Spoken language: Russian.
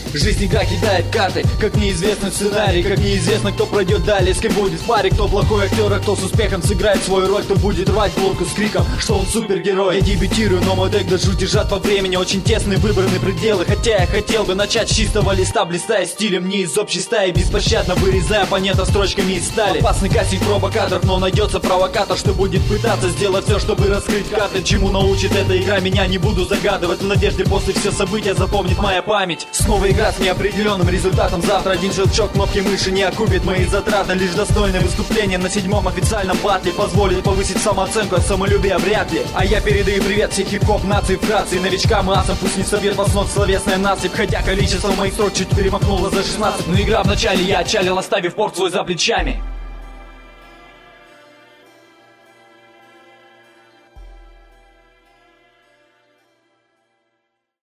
Жизнь игра кидает карты, как неизвестный сценарий, как неизвестно, кто пройдет далее, с кем будет в паре, кто плохой актер, а кто с успехом сыграет свою роль, кто будет рвать глотку с криком, что он супергерой. Я дебютирую, но мой тег даже держат во времени, очень тесные выбраны пределы, хотя я хотел бы начать с чистого листа, блистая стилем не из общей стаи, беспощадно вырезая оппонента строчками из стали. Опасный кастинг провокаторов, но найдется провокатор, что будет пытаться сделать все, чтобы раскрыть карты. Чему научит эта игра, меня не буду загадывать, в надежде после все события запомнит моя память. Снова игра с неопределенным результатом. Завтра один щелчок кнопки мыши не окупит мои затраты. Лишь достойное выступление на 7-м официальном батле позволит повысить самооценку, а самолюбие вряд ли. А я передаю привет всей хип-хоп нации вкратце, новичкам и асам, пусть не собьет вас ног словесная насыпь. Хотя количество моих строк чуть перемахнуло за 16, но игра в начале, я отчалил, оставив порт свой за плечами.